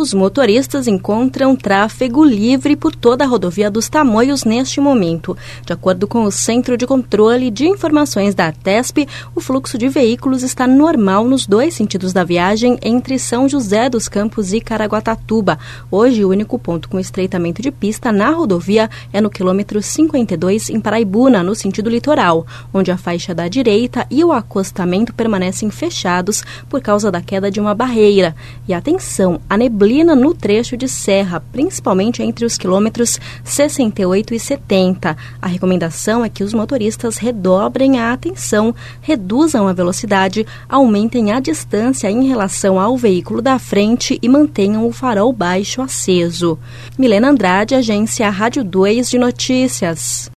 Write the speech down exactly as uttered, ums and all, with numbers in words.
Os motoristas encontram tráfego livre por toda a rodovia dos Tamoios neste momento. De acordo com o Centro de Controle de Informações da ARTESP, o fluxo de veículos está normal nos dois sentidos da viagem entre São José dos Campos e Caraguatatuba. Hoje, o único ponto com estreitamento de pista na rodovia é no quilômetro cinquenta e dois, em Paraibuna, no sentido litoral, onde a faixa da direita e o acostamento permanecem fechados por causa da queda de uma barreira. E atenção, a neblina no trecho de serra, principalmente entre os quilômetros sessenta e oito e setenta. A recomendação é que os motoristas redobrem a atenção, reduzam a velocidade, aumentem a distância em relação ao veículo da frente e mantenham o farol baixo aceso. Milena Andrade, Agência Rádio dois de Notícias.